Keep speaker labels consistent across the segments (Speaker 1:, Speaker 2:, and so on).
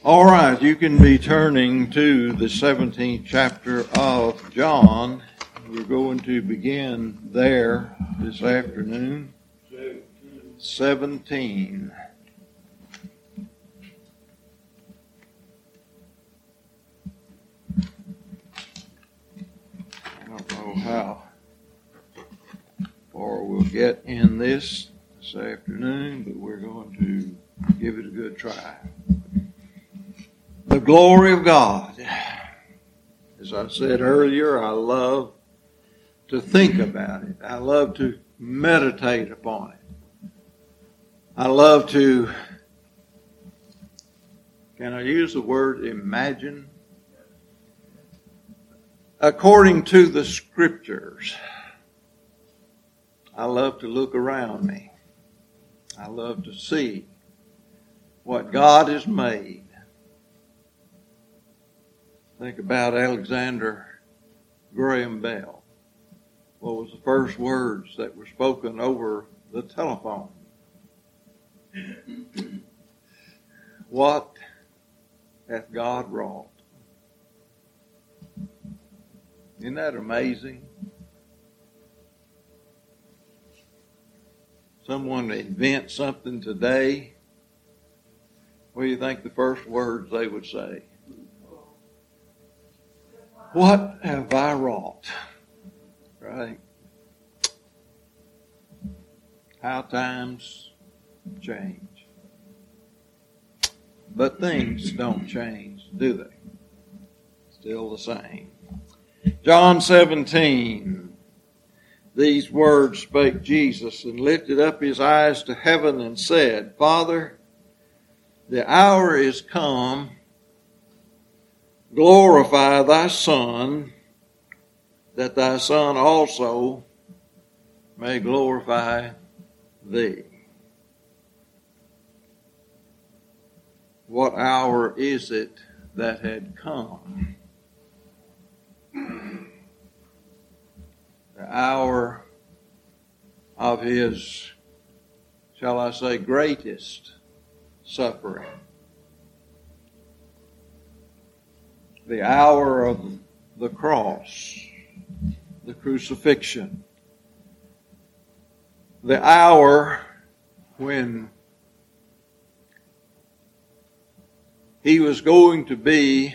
Speaker 1: All right, you can be turning to the 17th chapter of John. We're going to begin there this afternoon. 17. I don't know how far we'll get in this afternoon, but we're going to give it a good try. The glory of God. As I said earlier, I love to think about it. I love to meditate upon it. I love to, can I use the word imagine? According to the Scriptures, I love to look around me. I love to see what God has made. Think about Alexander Graham Bell. What was the first words that were spoken over the telephone? What hath God wrought? Isn't that amazing? Someone invents something today. What do you think the first words they would say? What have I wrought? Right? How times change. But things don't change, do they? Still the same. John 17. These words spake Jesus, and lifted up his eyes to heaven and said, Father, the hour is come. Glorify thy Son, that thy Son also may glorify thee. What hour is it that had come? The hour of his, shall I say, greatest suffering. The hour of the cross, the crucifixion. The hour when he was going to be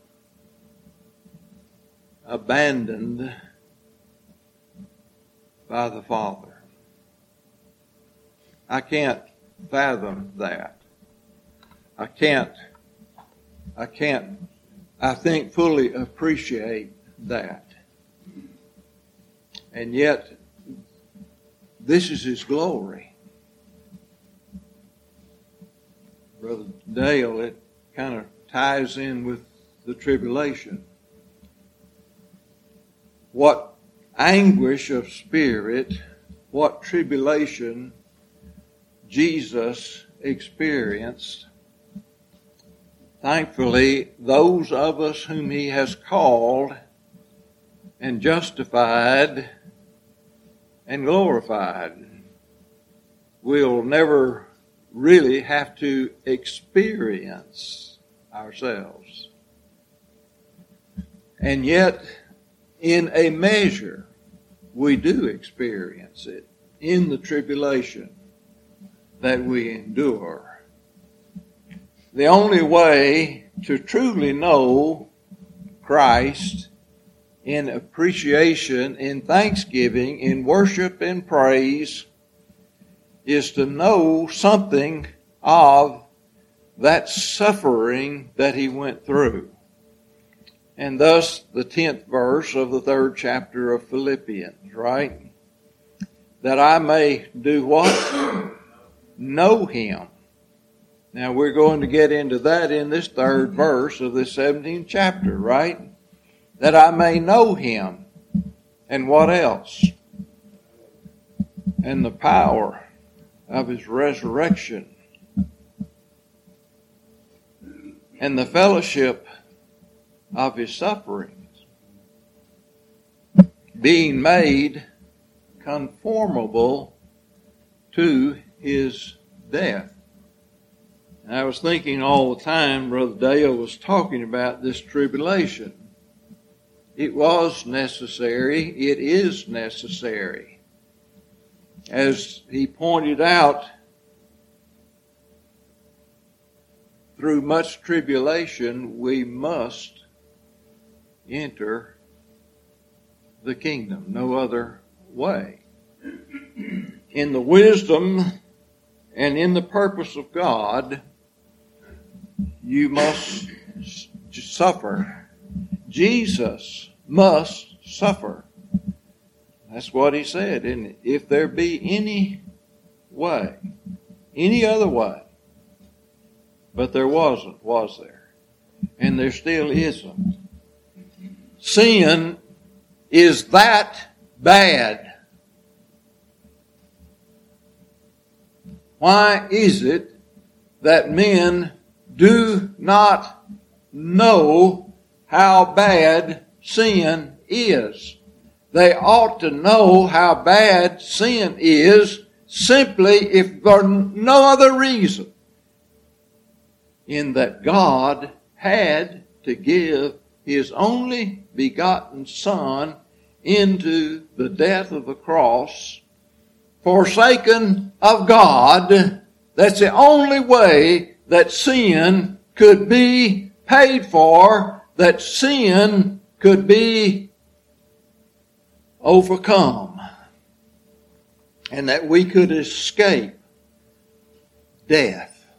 Speaker 1: abandoned by the Father. I can't fathom that. I think fully appreciate that. And yet, this is his glory. Brother Dale, it kind of ties in with the tribulation. What anguish of spirit, what tribulation Jesus experienced. Thankfully, those of us whom he has called and justified and glorified will never really have to experience ourselves. And yet, in a measure, we do experience it in the tribulation that we endure. The only way to truly know Christ in appreciation, in thanksgiving, in worship and praise is to know something of that suffering that he went through. And thus the 10th verse of the 3rd chapter of Philippians, right? That I may do what? Know him. Now we're going to get into that in this 3rd verse of this 17th chapter, right? That I may know him. And what else? And the power of his resurrection. And the fellowship of his sufferings. Being made conformable to his death. I was thinking all the time, Brother Dale was talking about this tribulation. It was necessary. It is necessary. As he pointed out, through much tribulation, we must enter the kingdom. No other way. In the wisdom and in the purpose of God, you must suffer. Jesus must suffer. That's what he said. And if there be any way, any other way, but there wasn't, was there? And there still isn't. Sin is that bad. Why is it that men do not know how bad sin is? They ought to know how bad sin is simply if for no other reason, in that God had to give His only begotten Son into the death of the cross, forsaken of God. That's the only way that sin could be paid for, that sin could be overcome, and that we could escape death,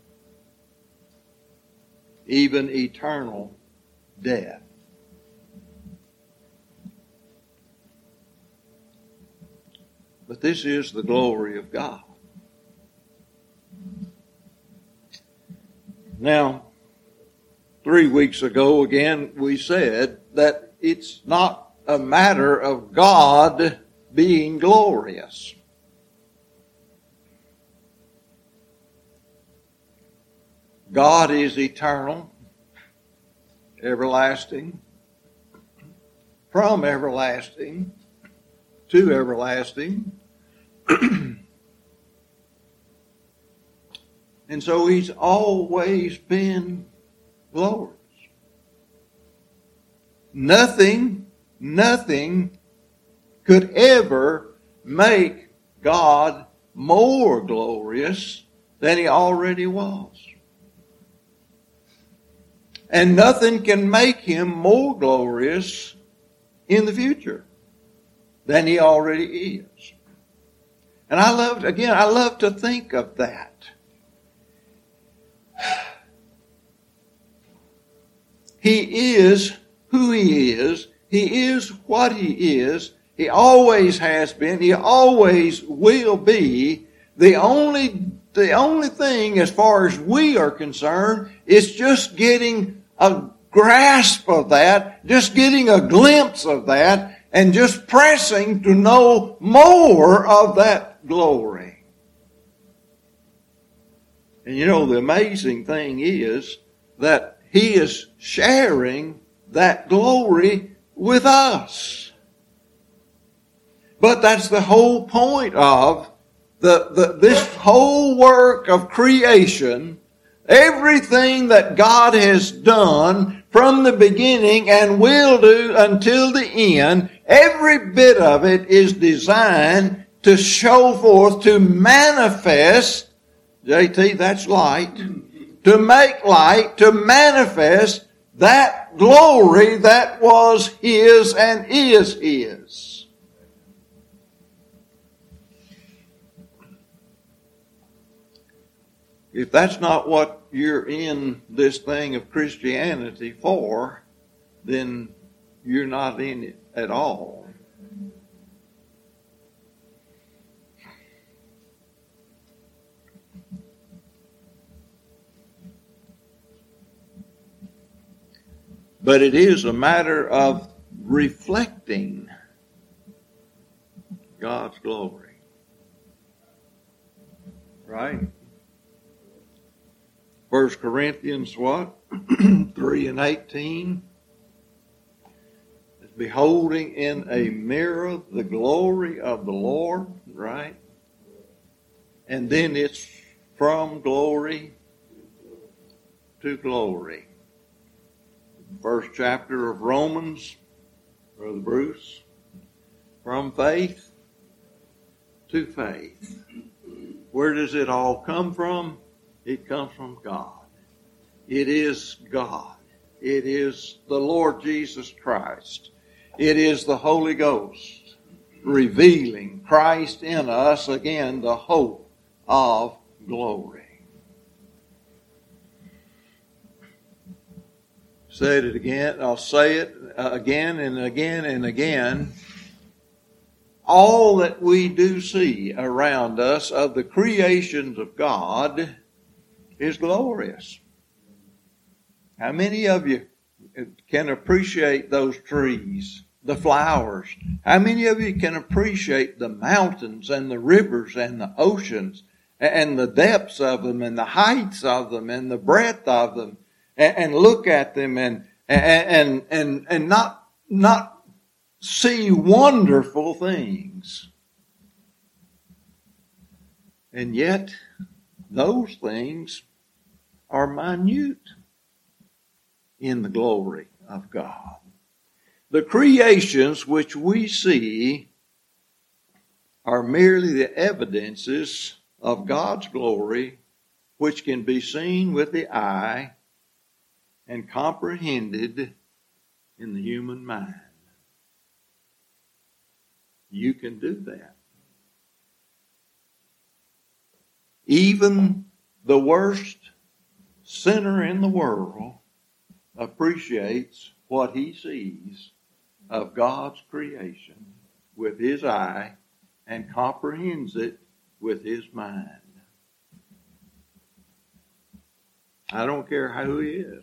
Speaker 1: even eternal death. But this is the glory of God. Now, 3 weeks ago, again, we said that it's not a matter of God being glorious. God is eternal, everlasting, from everlasting to everlasting. And so He's always been glorious. Nothing could ever make God more glorious than He already was. And nothing can make Him more glorious in the future than He already is. And I love to think of that. He is who He is. He is what He is. He always has been. He always will be. The only thing as far as we are concerned is just getting a grasp of that, just getting a glimpse of that, and just pressing to know more of that glory. And you know, the amazing thing is that He is sharing that glory with us. But that's the whole point of this whole work of creation. Everything that God has done from the beginning and will do until the end, every bit of it is designed to show forth, to manifest, JT, that's light, to make light, to manifest that glory that was His and is His. If that's not what you're in this thing of Christianity for, then you're not in it at all. But it is a matter of reflecting God's glory. Right? 1 Corinthians what? 3:18. It's beholding in a mirror the glory of the Lord, right? And then it's from glory to glory. First chapter of Romans, Brother Bruce, from faith to faith. Where does it all come from? It comes from God. It is God. It is the Lord Jesus Christ. It is the Holy Ghost revealing Christ in us, again, the hope of glory. Said it again, I'll say it again and again and again. All that we do see around us of the creations of God is glorious. How many of you can appreciate those trees, the flowers? How many of you can appreciate the mountains and the rivers and the oceans and the depths of them and the heights of them and the breadth of them and look at them and not see wonderful things? And yet those things are minute in the glory of God. The creations which we see are merely the evidences of God's glory, which can be seen with the eye and comprehended in the human mind. You can do that. Even the worst sinner in the world appreciates what he sees of God's creation with his eye and comprehends it with his mind. I don't care who he is.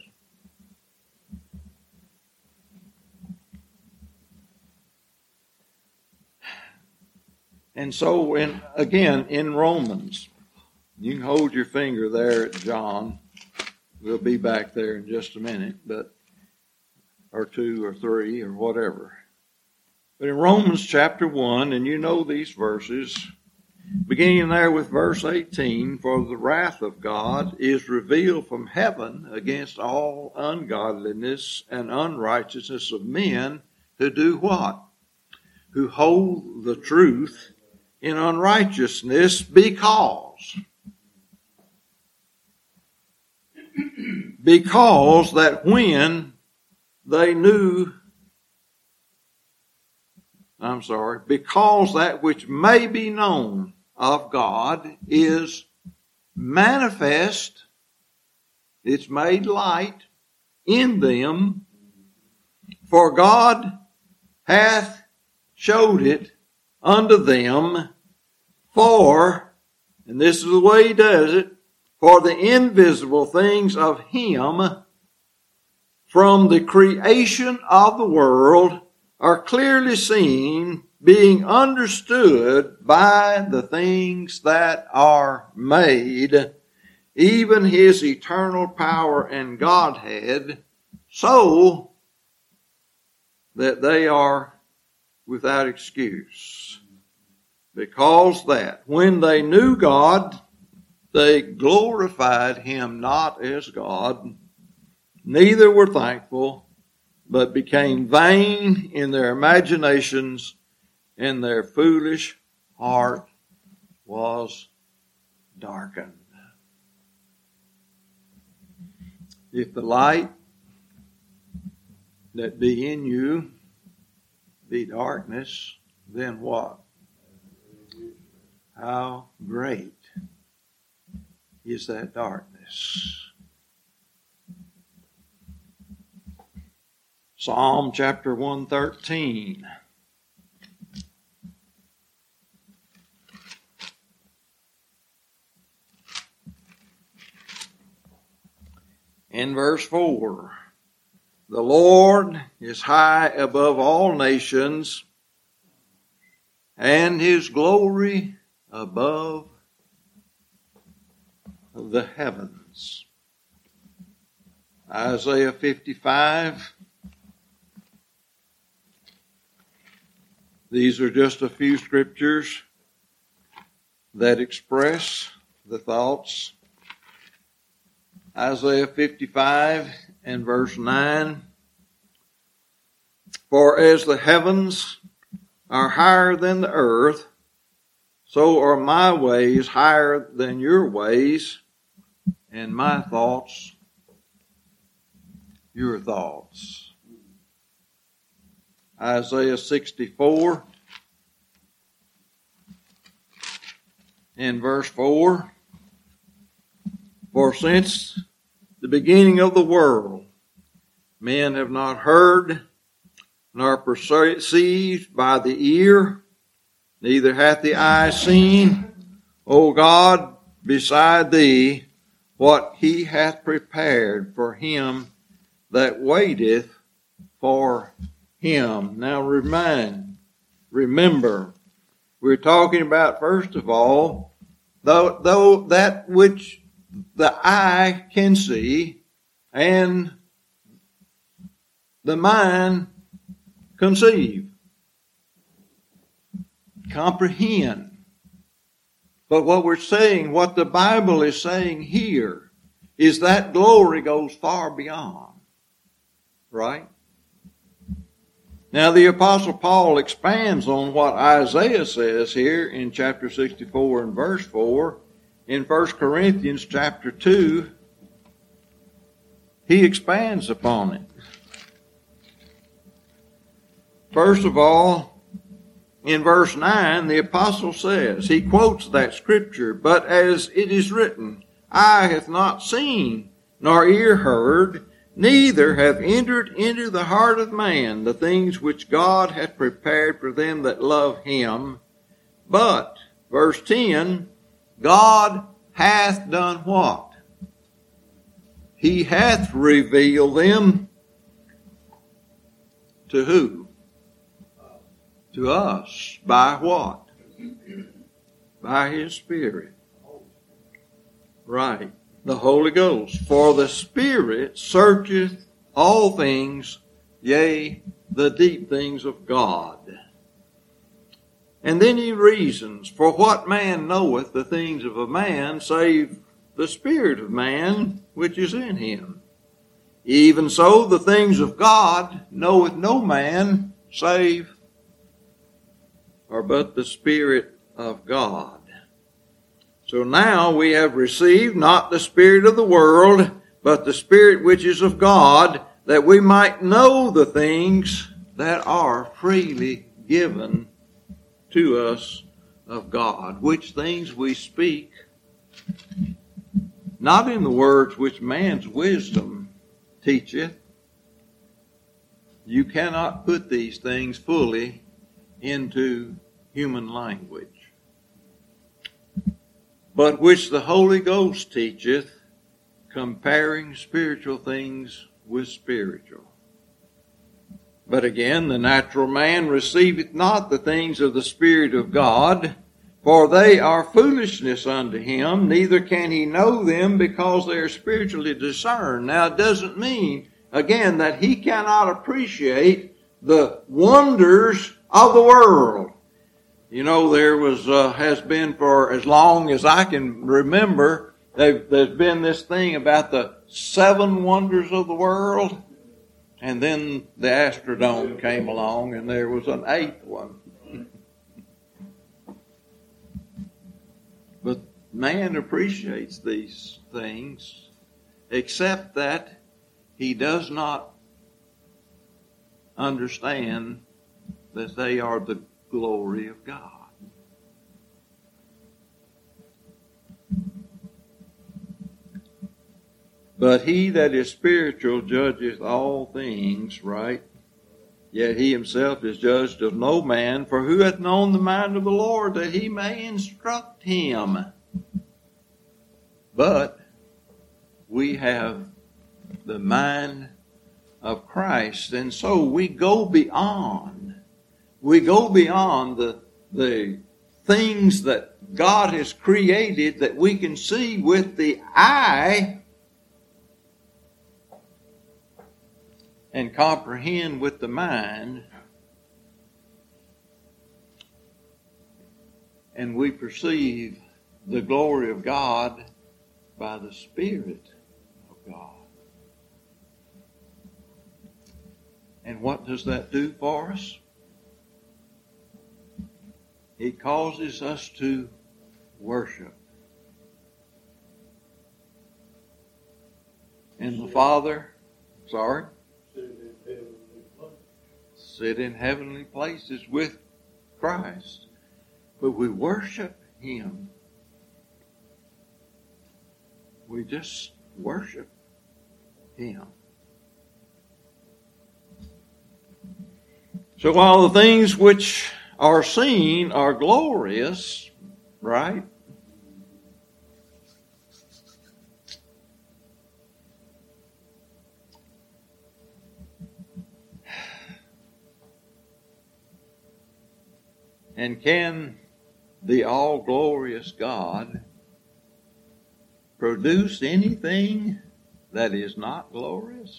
Speaker 1: And so, again, in Romans, you can hold your finger there at John. We'll be back there in just a minute, or 2 or 3 or whatever. But in Romans chapter 1, and you know these verses, beginning there with verse 18, for the wrath of God is revealed from heaven against all ungodliness and unrighteousness of men who do what? Who hold the truth in unrighteousness, because that when they knew, because that which may be known of God is manifest, it's made light in them, for God hath showed it unto them, for, and this is the way he does it, for the invisible things of him from the creation of the world are clearly seen, being understood by the things that are made, even his eternal power and Godhead, so that they are without excuse. Because that when they knew God, they glorified him not as God, neither were thankful, but became vain in their imaginations, and their foolish heart was darkened. If the light that be in you be darkness, then what? How great is that darkness? Psalm chapter 113. In verse 4, the Lord is high above all nations, and his glory above the heavens. Isaiah 55. These are just a few scriptures that express the thoughts Isaiah 55 and verse 9. For as the heavens are higher than the earth, so are my ways higher than your ways, and my thoughts your thoughts. Isaiah 64 and verse 4. For since the beginning of the world, men have not heard, nor perceived by the ear, neither hath the eye seen, O God, beside thee, what he hath prepared for him that waiteth for him. Now remember, we're talking about, first of all, though that which the eye can see and the mind conceive, comprehend. But what we're saying, what the Bible is saying here, is that glory goes far beyond. Right? Now the Apostle Paul expands on what Isaiah says here in chapter 64 and verse 4. In 1 Corinthians chapter 2, he expands upon it. First of all, in verse 9, the apostle says, he quotes that scripture, but as it is written, eye hath not seen, nor ear heard, neither have entered into the heart of man the things which God hath prepared for them that love him. But, verse 10, God hath done what? He hath revealed them to who? To us. By what? By his Spirit. Right. The Holy Ghost. For the Spirit searcheth all things, yea, the deep things of God. And then he reasons, for what man knoweth the things of a man, save the spirit of man which is in him? Even so the things of God knoweth no man, save or but the Spirit of God. So now we have received not the spirit of the world, but the Spirit which is of God, that we might know the things that are freely given to us of God, which things we speak, not in the words which man's wisdom teacheth. You cannot put these things fully into human language, but which the Holy Ghost teacheth, comparing spiritual things with spiritual. But again, the natural man receiveth not the things of the Spirit of God, for they are foolishness unto him, neither can he know them because they are spiritually discerned. Now it doesn't mean, again, that he cannot appreciate the wonders of the world. You know, there has been for as long as I can remember, there's been this thing about the 7 wonders of the world. And then the Astrodome came along and there was an 8th one. But man appreciates these things, except that he does not understand that they are the glory of God. But he that is spiritual judgeth all things, right? Yet he himself is judged of no man, for who hath known the mind of the Lord, that he may instruct him? But we have the mind of Christ, and so we go beyond. We go beyond the things that God has created that we can see with the eye and comprehend with the mind, and we perceive the glory of God by the Spirit God. And what does that do for us? It causes us to worship. And the Father, sit in heavenly places with Christ. But we worship Him. We just worship Him. So while the things which are seen are glorious, right? And can the all-glorious God produce anything that is not glorious?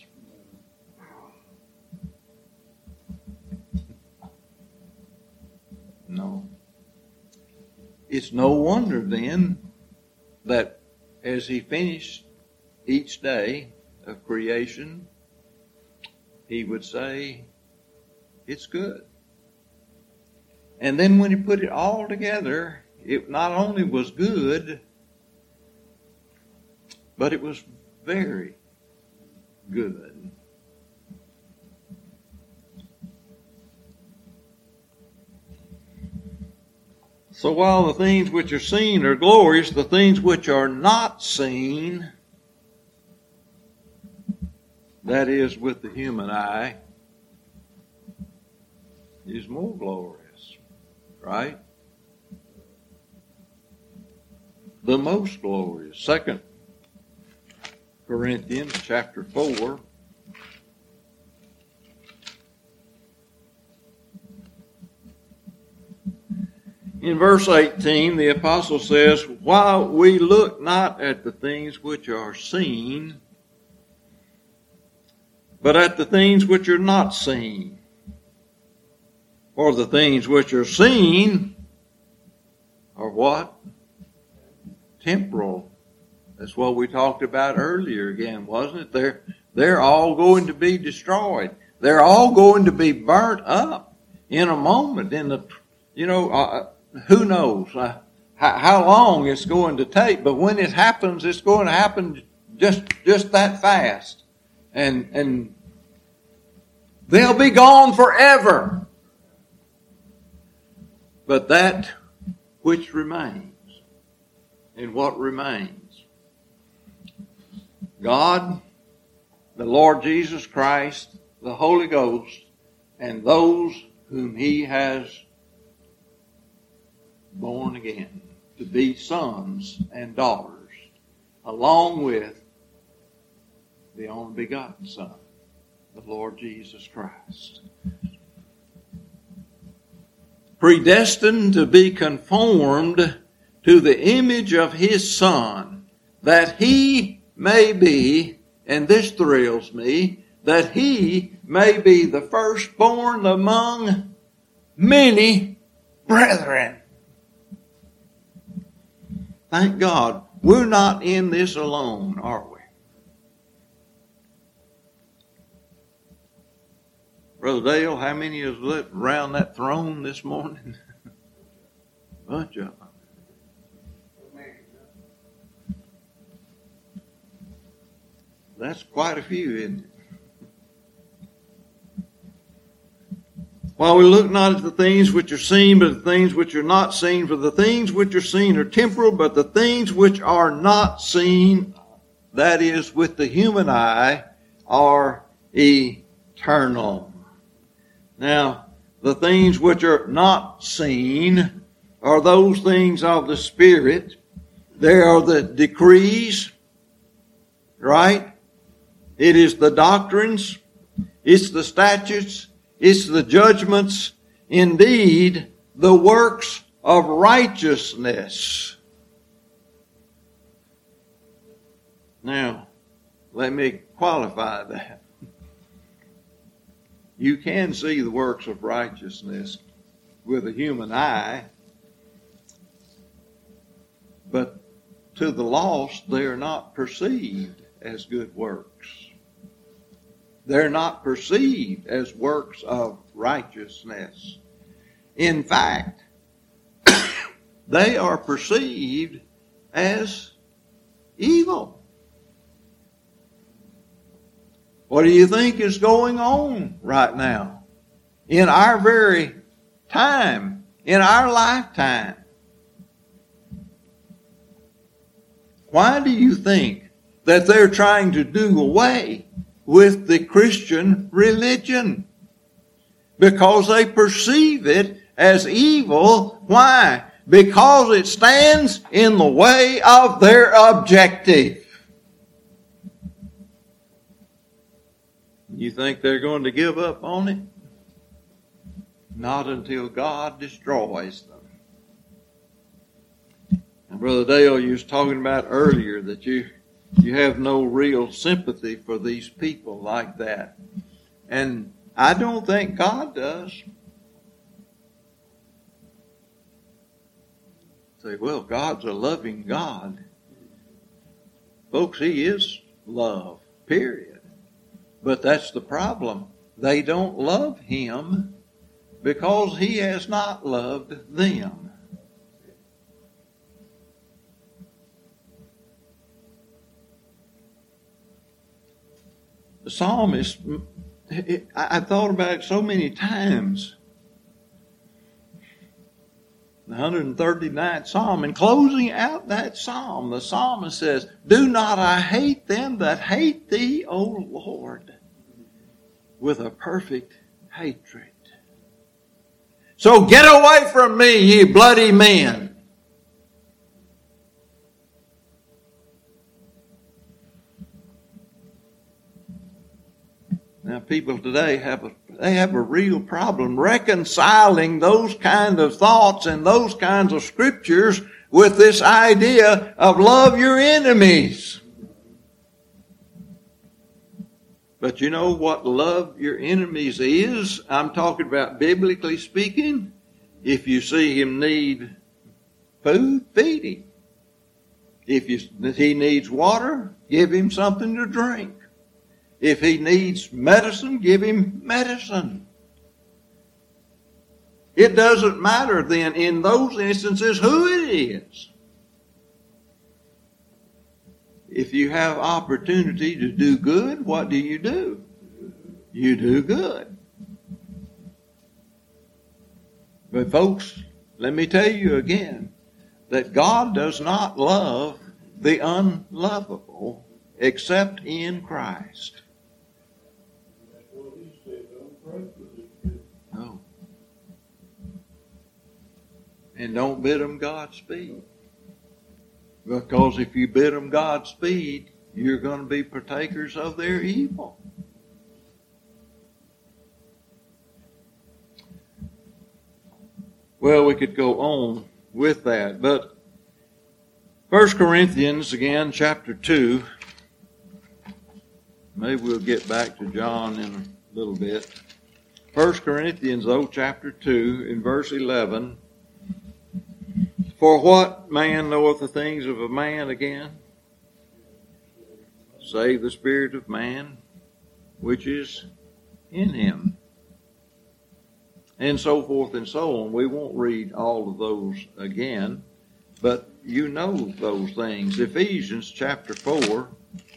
Speaker 1: No. It's no wonder then that as He finished each day of creation, He would say, it's good. And then when He put it all together, it not only was good, but it was very good. So while the things which are seen are glorious, the things which are not seen, that is with the human eye, is more glorious. Right? The most glorious. 2 Corinthians chapter 4. In verse 18, the apostle says, while we look not at the things which are seen, but at the things which are not seen. For the things which are seen are what? Temporal. That's what we talked about earlier again, wasn't it? They're all going to be destroyed. They're all going to be burnt up in a moment. Who knows how long it's going to take? But when it happens, it's going to happen just that fast, and they'll be gone forever. But that which remains, and what remains? God, the Lord Jesus Christ, the Holy Ghost, and those whom He has born again to be sons and daughters, along with the only begotten Son, the Lord Jesus Christ. Predestined to be conformed to the image of His Son, that He may be, and this thrills me, that He may be the firstborn among many brethren. Thank God, we're not in this alone, are we? Brother Dale, how many is lit around that throne this morning? Bunch of them. That's quite a few, isn't it? While we look not at the things which are seen, but the things which are not seen. For the things which are seen are temporal, but the things which are not seen, that is, with the human eye, are eternal. Now, the things which are not seen are those things of the Spirit. They are the decrees, right? It is the doctrines. It's the statutes. It's the judgments. Indeed, the works of righteousness. Now, let me qualify that. You can see the works of righteousness with a human eye, but to the lost they are not perceived. as good works. They're not perceived as works of righteousness. In fact, they are perceived as evil. What do you think is going on right now in our very time, in our lifetime? Why do you think that they're trying to do away with the Christian religion? Because they perceive it as evil. Why? Because it stands in the way of their objective. You think they're going to give up on it? Not until God destroys them. And Brother Dale, you was talking about earlier that you have no real sympathy for these people like that. And I don't think God does. Say, well, God's a loving God. Folks, He is love, period. But that's the problem. They don't love Him because He has not loved them. The psalmist, I thought about it so many times. The 139th Psalm, in closing out that psalm, the psalmist says, "Do not I hate them that hate thee, O Lord, with a perfect hatred. So get away from me, ye bloody men." Now, people today have a real problem reconciling those kind of thoughts and those kinds of scriptures with this idea of love your enemies. But you know what love your enemies is? I'm talking about biblically speaking. If you see him need food, feed him. If he needs water, give him something to drink. If he needs medicine, give him medicine. It doesn't matter then in those instances who it is. If you have opportunity to do good, what do? You do good. But folks, let me tell you again that God does not love the unlovable except in Christ. No. And don't bid them Godspeed. Because if you bid them Godspeed, you're going to be partakers of their evil. Well, we could go on with that, but 1 Corinthians, again, chapter 2. Maybe we'll get back to John in a little bit. 1 Corinthians, chapter 2, in verse 11. For what man knoweth the things of a man again? Save the spirit of man, which is in him. And so forth and so on. We won't read all of those again, but you know those things. Ephesians chapter 4.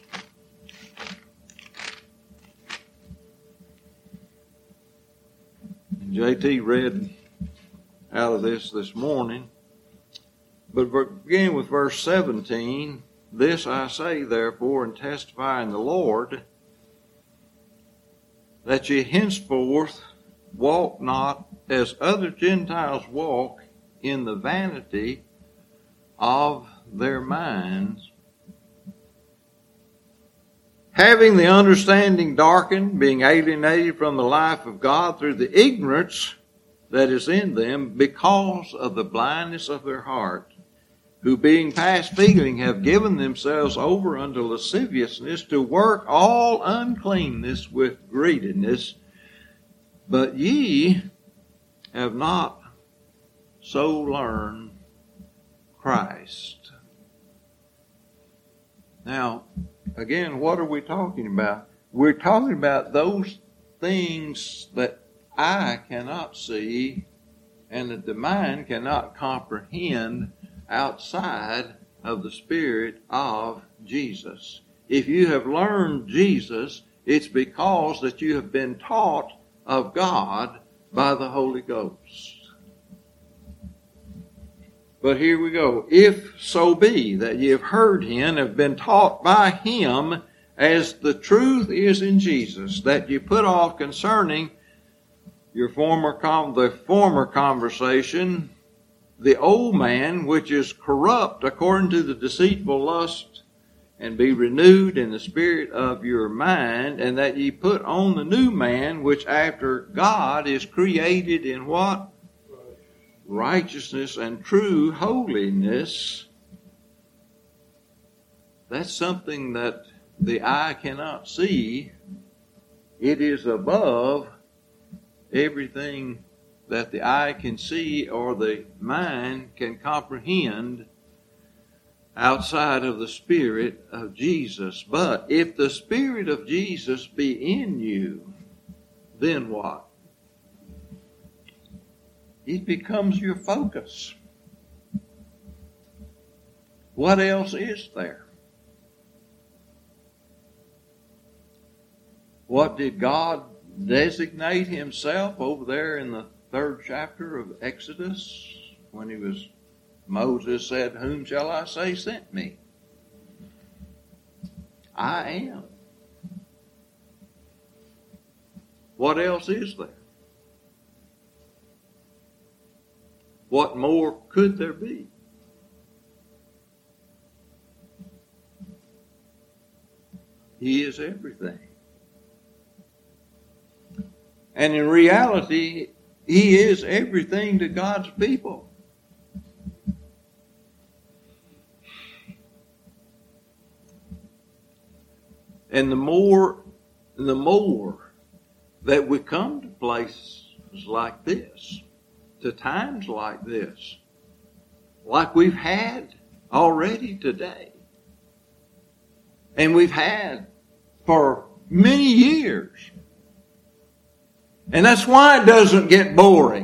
Speaker 1: JT read out of this morning. But begin with verse 17. This I say, therefore, and testify in the Lord, that ye henceforth walk not as other Gentiles walk, in the vanity of their minds, having the understanding darkened, being alienated from the life of God through the ignorance that is in them because of the blindness of their heart, who being past feeling have given themselves over unto lasciviousness, to work all uncleanness with greediness. But ye have not so learned Christ. Now, again, what are we talking about? We're talking about those things that eye cannot see and that the mind cannot comprehend outside of the Spirit of Jesus. If you have learned Jesus, it's because that you have been taught of God by the Holy Ghost. But here we go. If so be that ye have heard him, have been taught by him, as the truth is in Jesus, that you put off concerning your former conversation, the old man which is corrupt according to the deceitful lust, and be renewed in the spirit of your mind, and that ye put on the new man, which after God is created in what? Righteousness and true holiness. That's something that the eye cannot see. It is above everything that the eye can see or the mind can comprehend outside of the Spirit of Jesus. But if the Spirit of Jesus be in you, then what? It becomes your focus. What else is there? What did God designate himself over there in the 3rd chapter of Exodus when Moses said, "Whom shall I say sent me?" I am. What else is there? What more could there be? He is everything. And in reality, he is everything to God's people. And the more that we come to places like this, to times like this, like we've had already today, and we've had for many years. And that's why it doesn't get boring.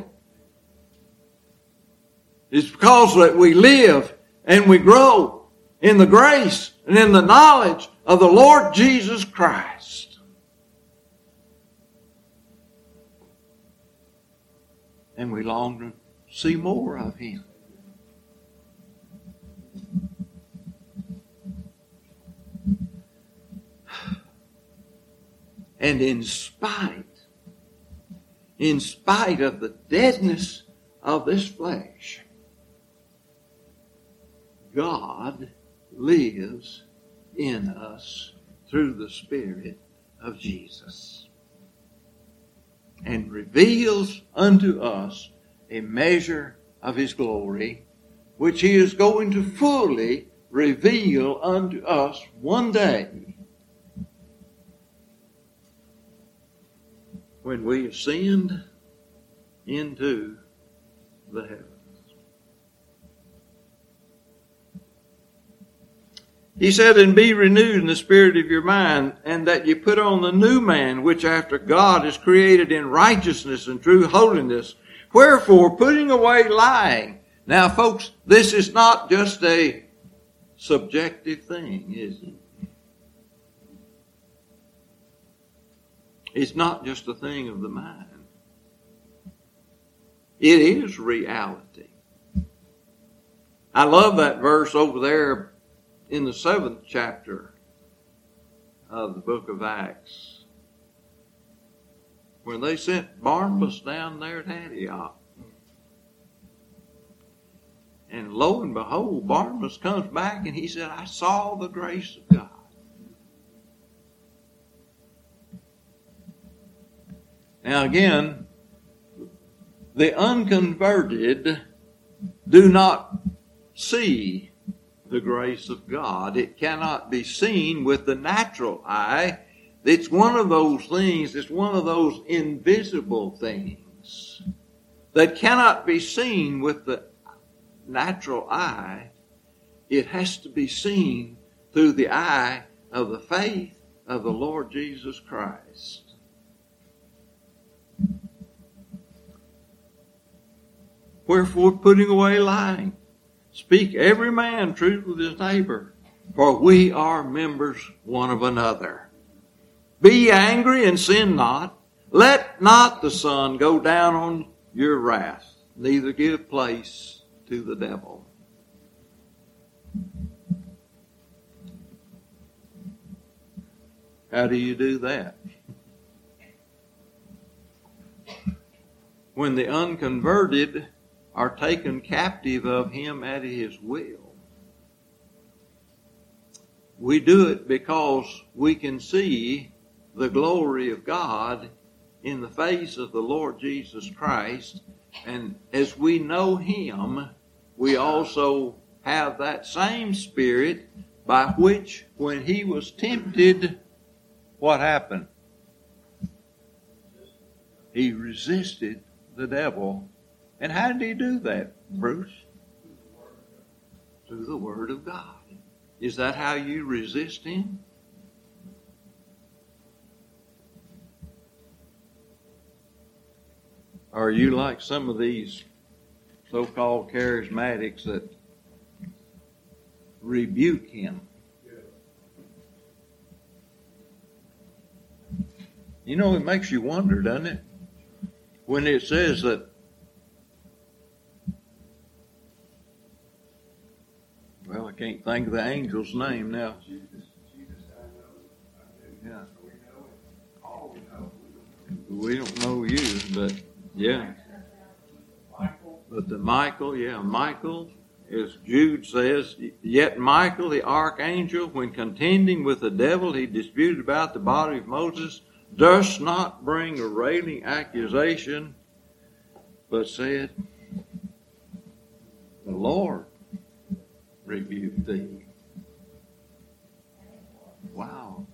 Speaker 1: It's because that we live and we grow in the grace and in the knowledge of the Lord Jesus Christ. And we long to see more of him. And in spite of the deadness of this flesh, God lives in us through the Spirit of Jesus and reveals unto us a measure of his glory, which he is going to fully reveal unto us one day when we ascend into the heavens. He said, "And be renewed in the spirit of your mind, and that you put on the new man, which after God is created in righteousness and true holiness. Wherefore, putting away lying." Now, folks, this is not just a subjective thing, is it? It's not just a thing of the mind. It is reality. I love that verse over there in the 7th chapter of the book of Acts, when they sent Barnabas down there at Antioch. And lo and behold, Barnabas comes back and he said, "I saw the grace of God." Now again, the unconverted do not see the grace of God. It cannot be seen with the natural eye. It's one of those things, it's one of those invisible things that cannot be seen with the natural eye. It has to be seen through the eye of the faith of the Lord Jesus Christ. Wherefore, putting away lying, speak every man truth with his neighbor, for we are members one of another. Be ye angry and sin not. Let not the sun go down on your wrath, neither give place to the devil. How do you do that? When the unconverted are taken captive of him at his will. We do it because we can see the glory of God in the face of the Lord Jesus Christ, and as we know him, we also have that same spirit by which, when he was tempted, what happened? He resisted the devil. And how did he do that, Bruce? Through the Word of God. Is that how you resist him? Or are you like some of these so-called charismatics that rebuke him? You know, it makes you wonder, doesn't it? When it says that, well, I can't think of the angel's name now. Yeah. We don't know you, but yeah. But the Michael, Michael, as Jude says, yet Michael the archangel, when contending with the devil, he disputed about the body of Moses, durst not bring a railing accusation, but said, the Lord rebuked thee. Wow.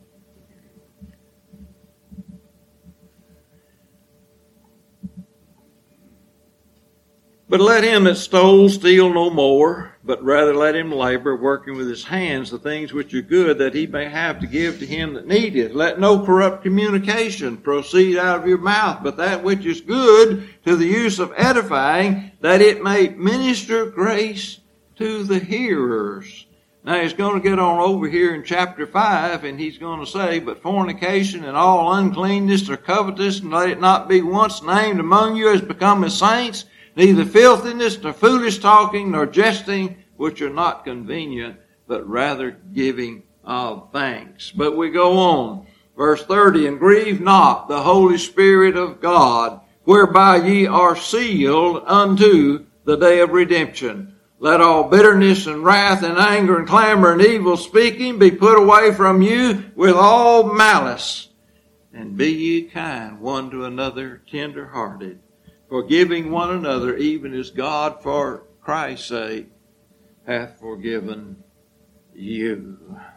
Speaker 1: But let him that stole steal no more, but rather let him labor, working with his hands the things which are good, that he may have to give to him that needeth. Let no corrupt communication proceed out of your mouth, but that which is good to the use of edifying, that it may minister grace to the hearers. Now he's going to get on over here in chapter 5, and he's going to say, but fornication and all uncleanness or covetousness, let it not be once named among you as become as saints, neither filthiness, nor foolish talking, nor jesting, which are not convenient, but rather giving of thanks. But we go on. Verse 30, and grieve not the Holy Spirit of God, whereby ye are sealed unto the day of redemption. Let all bitterness and wrath and anger and clamor and evil speaking be put away from you with all malice. And be ye kind one to another, tender-hearted, forgiving one another, even as God for Christ's sake hath forgiven you.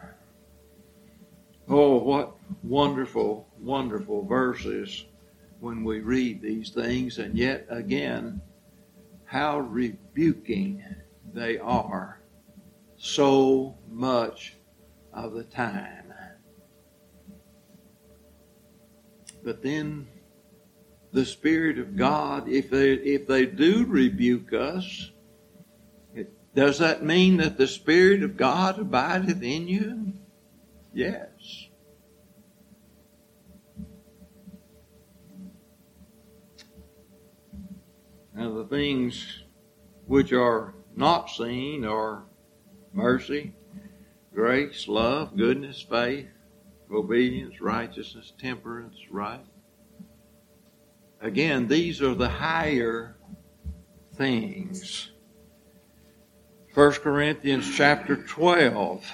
Speaker 1: Oh, what wonderful, wonderful verses when we read these things, and yet again, how rebuking they are so much of the time. But then the Spirit of God, if they do rebuke us, does that mean that the Spirit of God abideth in you? Yes. Now the things which are not seen are mercy, grace, love, goodness, faith, obedience, righteousness, temperance, right? Again, these are the higher things. 1 Corinthians chapter 12.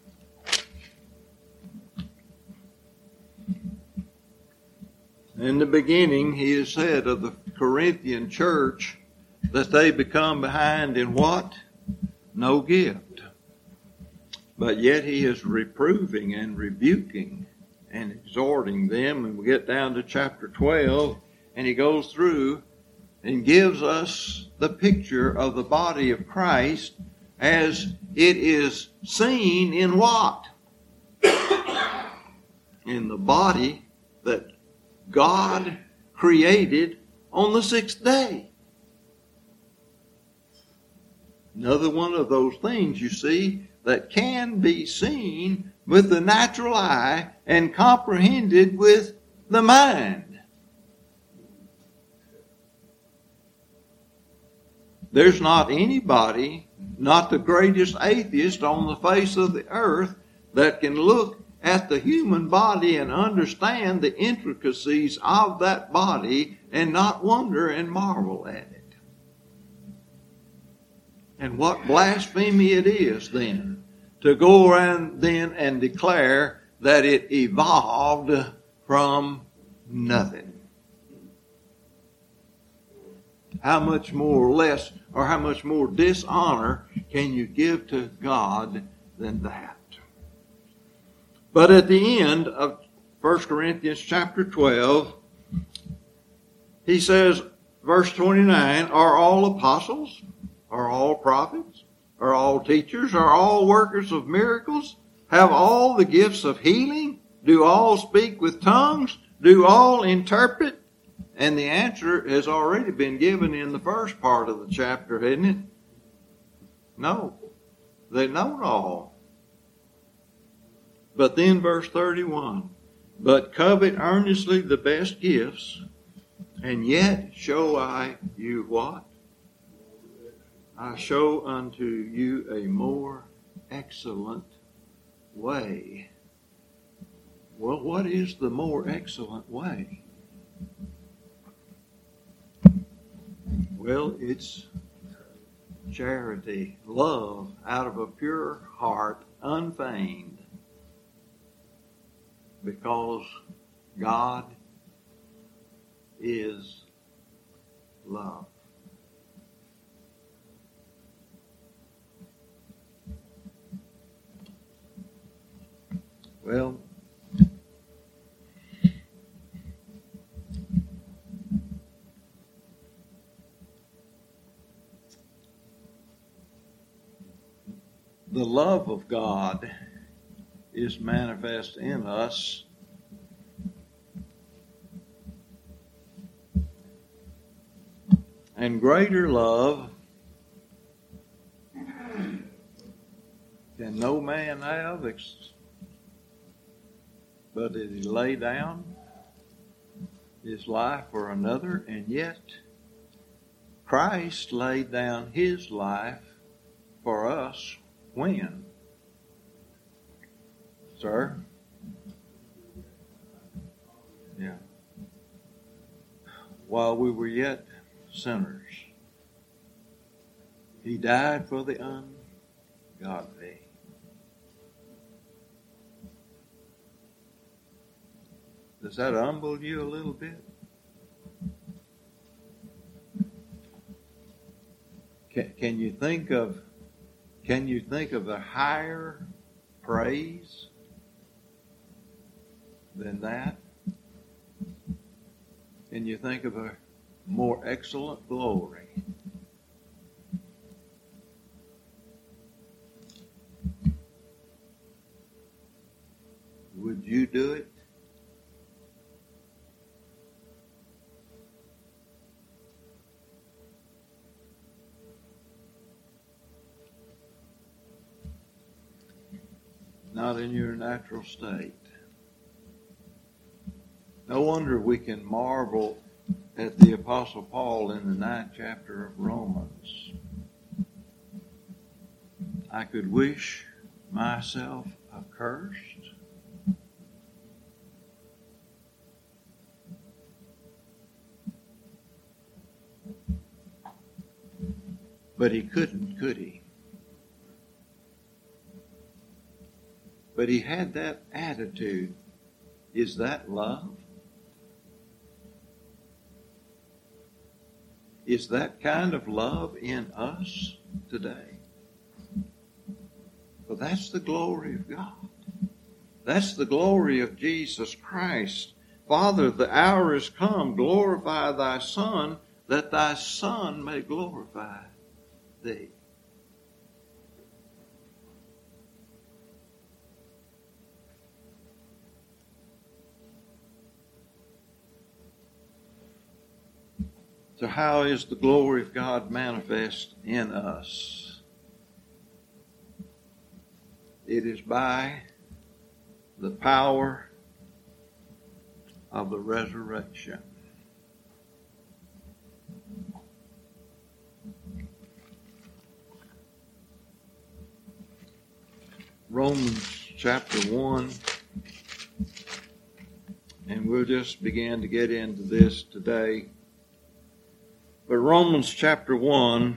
Speaker 1: In the beginning, he has said of the Corinthian church that they become behind in what? No gift. But yet he is reproving and rebuking and exhorting them. And we get down to chapter 12, and he goes through and gives us the picture of the body of Christ as it is seen in what? in the body that God created on the sixth day. Another one of those things, you see, that can be seen with the natural eye and comprehended with the mind. There's not anybody, not the greatest atheist on the face of the earth, that can look at the human body and understand the intricacies of that body and not wonder and marvel at it. And what blasphemy it is then to go around then and declare that it evolved from nothing. How much more less or how much more dishonor can you give to God than that? But at the end of 1 Corinthians chapter 12, he says, verse 29, are all apostles? Are all prophets? Are all teachers? Are all workers of miracles? Have all the gifts of healing? Do all speak with tongues? Do all interpret? And the answer has already been given in the first part of the chapter, hasn't it? No. They know it all. But then verse 31, but covet earnestly the best gifts, and yet show I you what? I show unto you a more excellent way. Well, what is the more excellent way? Well, it's charity, love out of a pure heart, unfeigned, because God is love. Well, the love of God is manifest in us and greater love can no man have but that he lay down his life for another, and yet Christ laid down his life for us when? Sir? Yeah. While we were yet sinners, he died for the ungodly. Does that humble you a little bit? Can you think of a higher praise than that? Can you think of a more excellent glory? Would you do it? Not in your natural state. No wonder we can marvel at the Apostle Paul in the 9th chapter of Romans. I could wish myself accursed. But he couldn't, could he? But he had that attitude. Is that love? Is that kind of love in us today? Well, that's the glory of God. That's the glory of Jesus Christ. Father, the hour is come. Glorify thy Son, that thy Son may glorify thee. So how is the glory of God manifest in us? It is by the power of the resurrection. Romans chapter 1, and we'll just begin to get into this today. But Romans chapter 1,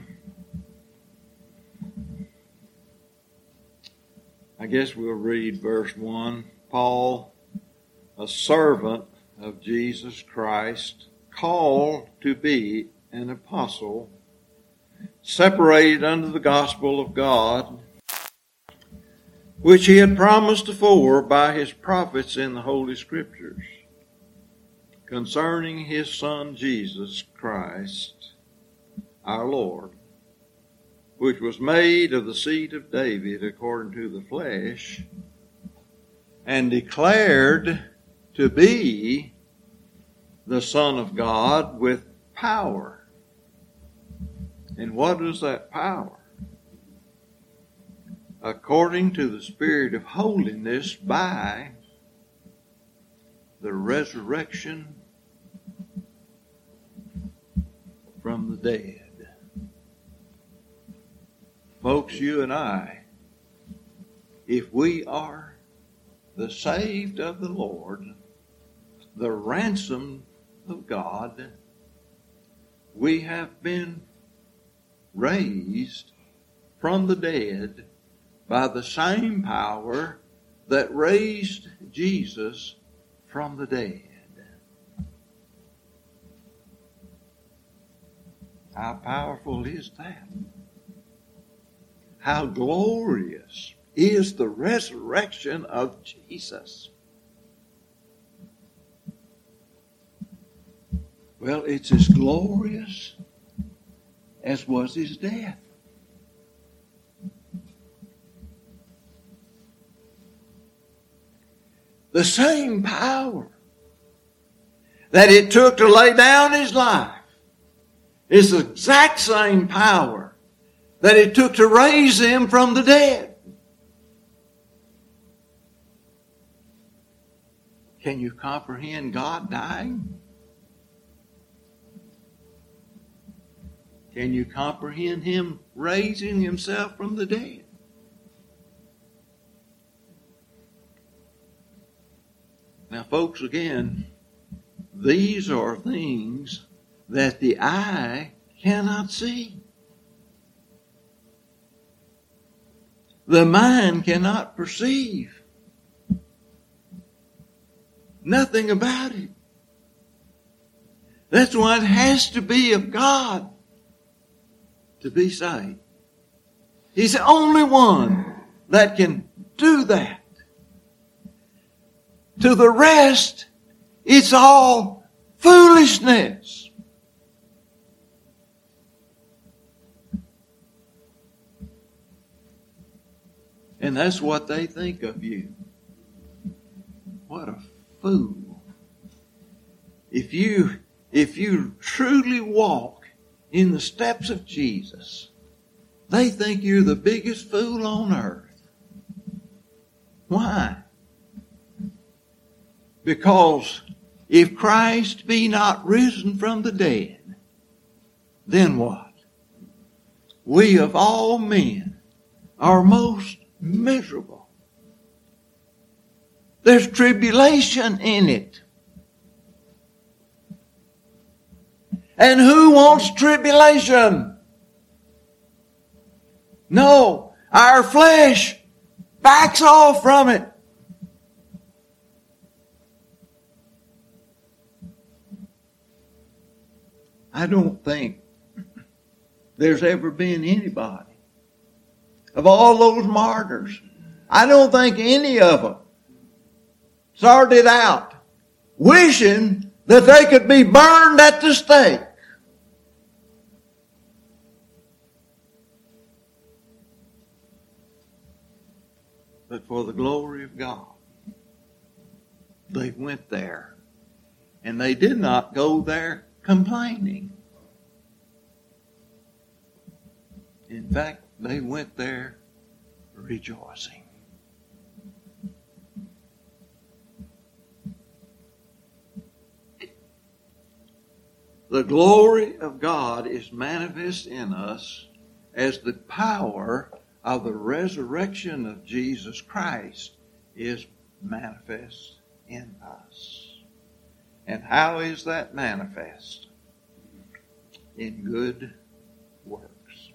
Speaker 1: I guess we'll read verse 1. Paul, a servant of Jesus Christ, called to be an apostle, separated unto the gospel of God, which he had promised afore by his prophets in the Holy Scriptures, concerning his Son Jesus Christ, our Lord, which was made of the seed of David according to the flesh, and declared to be the Son of God with power. And what is that power? According to the Spirit of holiness by the resurrection from the dead. Folks, you and I, if we are the saved of the Lord, the ransomed of God, we have been raised from the dead by the same power that raised Jesus from the dead. How powerful is that? How glorious is the resurrection of Jesus? Well, it's as glorious as was his death. The same power that it took to lay down his life is the exact same power that it took to raise him from the dead. Can you comprehend God dying? Can you comprehend him raising himself from the dead? Now, folks, again, these are things that the eye cannot see. The mind cannot perceive. Nothing about it. That's why it has to be of God to be saved. He's the only one that can do that. To the rest, it's all foolishness. And that's what they think of you. What a fool. If you truly walk in the steps of Jesus, they think you're the biggest fool on earth. Why? Because if Christ be not risen from the dead, then what? We of all men are most miserable. There's tribulation in it. And who wants tribulation? No, our flesh backs off from it. I don't think there's ever been anybody of all those martyrs. I don't think any of them started out wishing that they could be burned at the stake. But for the glory of God, they went there. And they did not go there complaining. In fact, they went there rejoicing. The glory of God is manifest in us as the power of the resurrection of Jesus Christ is manifest in us. And how is that manifest? In good works.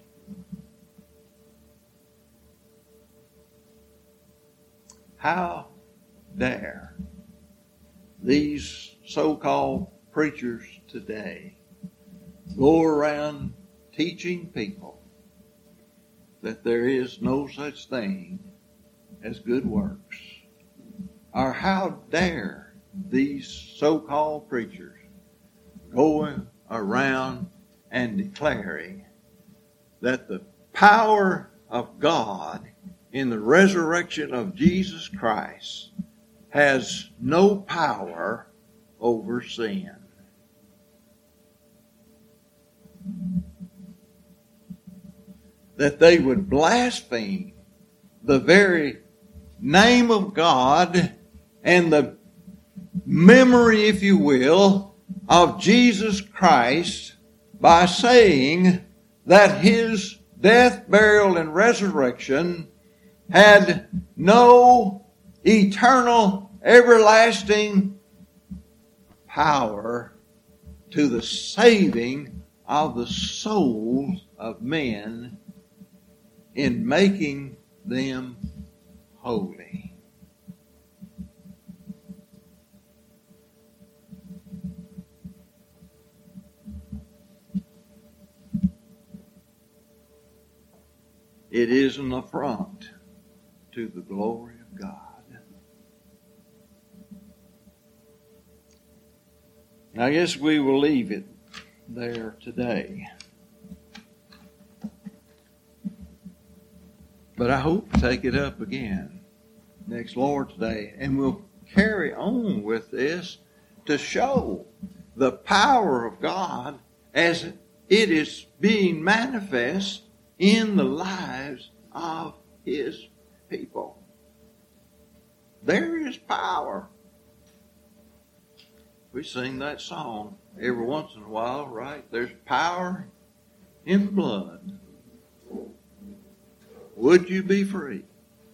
Speaker 1: How dare these so-called preachers today go around teaching people that there is no such thing as good works? Or how dare these so-called preachers going around and declaring that the power of God in the resurrection of Jesus Christ has no power over sin? That they would blaspheme the very name of God and the memory, if you will, of Jesus Christ by saying that his death, burial, and resurrection had no eternal, everlasting power to the saving of the souls of men in making them holy. It is an affront to the glory of God. I guess we will leave it there today. But I hope to take it up again next Lord's Day. And we'll carry on with this to show the power of God as it is being manifest in the lives of his people. There is power. We sing that song every once in a while, right? There's power in the blood. Would you be free?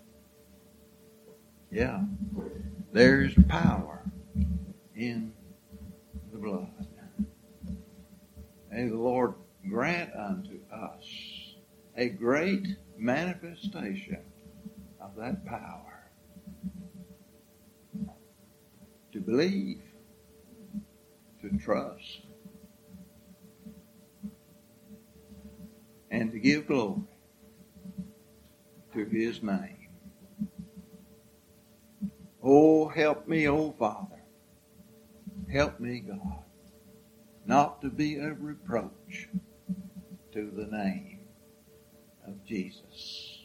Speaker 1: Yeah. There's power in the blood. May the Lord grant unto us a great manifestation of that power to believe, to trust, and to give glory to his name. Oh, help me, oh Father. Help me, God, not to be a reproach to the name of Jesus.